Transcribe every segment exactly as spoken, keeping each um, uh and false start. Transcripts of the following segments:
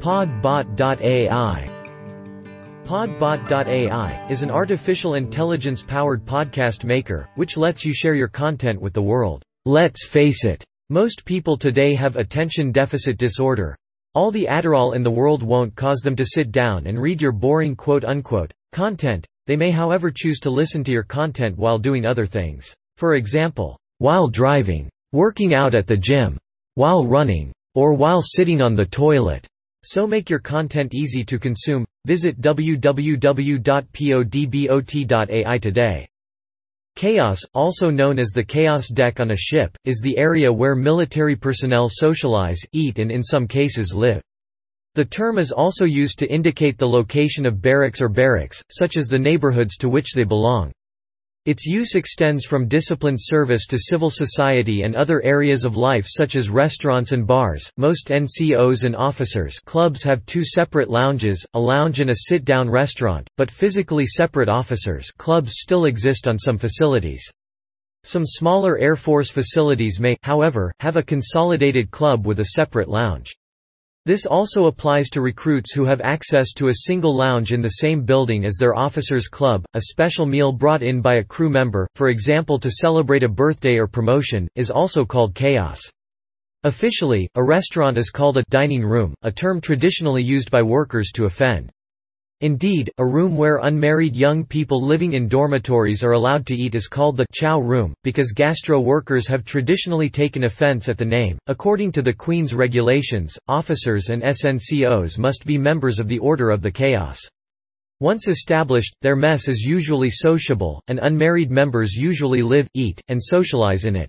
Podbot dot A I. Podbot dot A I is an artificial intelligence-powered podcast maker, which lets you share your content with the world. Let's face it. Most people today have attention deficit disorder. All the Adderall in the world won't cause them to sit down and read your boring quote-unquote content. They may however choose to listen to your content while doing other things. For example, while driving, working out at the gym, while running, or while sitting on the toilet. So make your content easy to consume. Visit w w w dot podbot dot A I today. Chaos, also known as the chaos deck on a ship, is the area where military personnel socialize, eat and in some cases live. The term is also used to indicate the location of barracks or barracks, such as the neighborhoods to which they belong. Its use extends from disciplined service to civil society and other areas of life such as restaurants and bars. Most N C Os and officers' clubs have two separate lounges, a lounge and a sit-down restaurant, but physically separate officers' clubs still exist on some facilities. Some smaller Air Force facilities may, however, have a consolidated club with a separate lounge. This also applies to recruits who have access to a single lounge in the same building as their officers' club. A special meal brought in by a crew member, for example to celebrate a birthday or promotion, is also called chaos. Officially, a restaurant is called a dining room, a term traditionally used by workers to offend. Indeed, a room where unmarried young people living in dormitories are allowed to eat is called the chow room, because gastro workers have traditionally taken offense at the name. According to the Queen's regulations, officers and S N C Os must be members of the Order of the Chaos. Once established, their mess is usually sociable, and unmarried members usually live, eat, and socialize in it.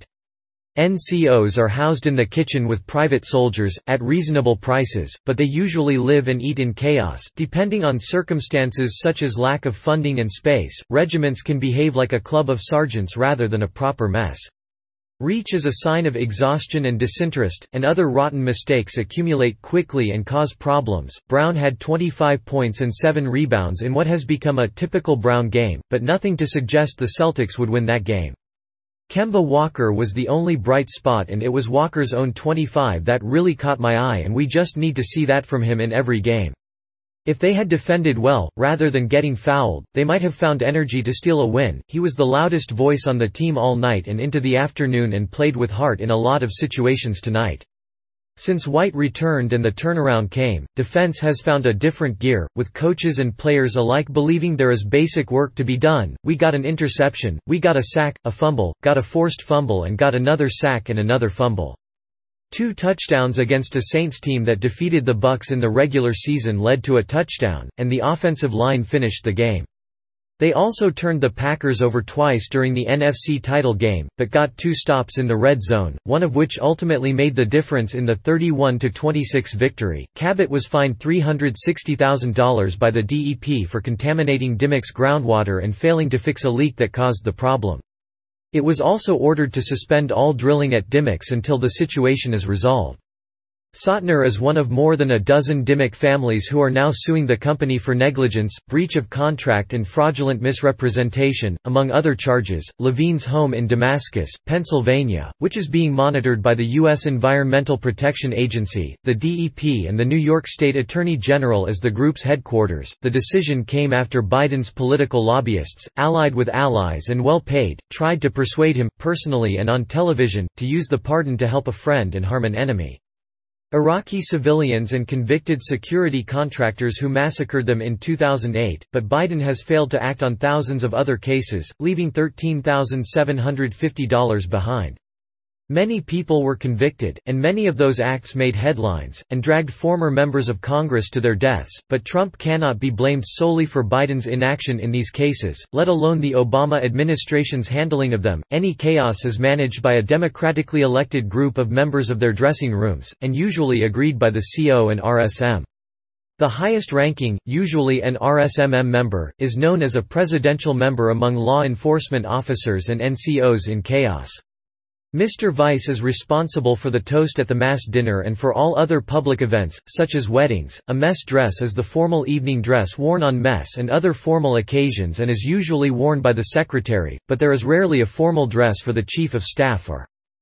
N C Os are housed in the kitchen with private soldiers, at reasonable prices, but they usually live and eat in chaos. Depending on circumstances such as lack of funding and space, regiments can behave like a club of sergeants rather than a proper mess. Reach is a sign of exhaustion and disinterest, and other rotten mistakes accumulate quickly and cause problems. Brown had twenty-five points and seven rebounds in what has become a typical Brown game, but nothing to suggest the Celtics would win that game. Kemba Walker was the only bright spot, and it was Walker's own twenty-five that really caught my eye, and we just need to see that from him in every game. If they had defended well, rather than getting fouled, they might have found energy to steal a win. He was the loudest voice on the team all night and into the afternoon and played with heart in a lot of situations tonight. Since White returned and the turnaround came, defense has found a different gear, with coaches and players alike believing there is basic work to be done. We got an interception, we got a sack, a fumble, got a forced fumble and got another sack and another fumble. Two touchdowns against a Saints team that defeated the Bucs in the regular season led to a touchdown, and the offensive line finished the game. They also turned the Packers over twice during the N F C title game, but got two stops in the red zone, one of which ultimately made the difference in the thirty-one to twenty-six victory. Cabot was fined three hundred sixty thousand dollars by the D E P for contaminating Dimmock's groundwater and failing to fix a leak that caused the problem. It was also ordered to suspend all drilling at Dimmock's until the situation is resolved. Sotner is one of more than a dozen Dimmock families who are now suing the company for negligence, breach of contract and fraudulent misrepresentation, among other charges. Levine's home in Damascus, Pennsylvania, which is being monitored by the U S Environmental Protection Agency, the D E P and the New York State Attorney General as the group's headquarters. The decision came after Biden's political lobbyists, allied with allies and well paid, tried to persuade him, personally and on television, to use the pardon to help a friend and harm an enemy. Iraqi civilians and convicted security contractors who massacred them in two thousand eight, but Biden has failed to act on thousands of other cases, leaving thirteen thousand seven hundred fifty dollars behind. Many people were convicted, and many of those acts made headlines, and dragged former members of Congress to their deaths, but Trump cannot be blamed solely for Biden's inaction in these cases, let alone the Obama administration's handling of them. Any chaos is managed by a democratically elected group of members of their dressing rooms, and usually agreed by the C O and R S M. The highest ranking, usually an R S M M member, is known as a presidential member among law enforcement officers and N C Os in chaos. Mister Vice is responsible for the toast at the mass dinner and for all other public events, such as weddings. A mess dress is the formal evening dress worn on mess and other formal occasions and is usually worn by the secretary, but there is rarely a formal dress for the chief of staff or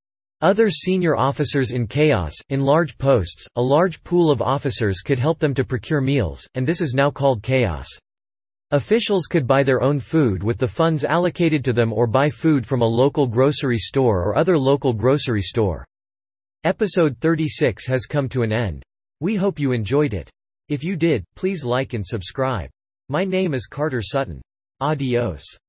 Other senior officers in chaos. In large posts, a large pool of officers could help them to procure meals, and this is now called chaos. Officials could buy their own food with the funds allocated to them or buy food from a local grocery store or other local grocery store. Episode thirty-six has come to an end. We hope you enjoyed it. If you did, please like and subscribe. My name is Carter Sutton. Adios.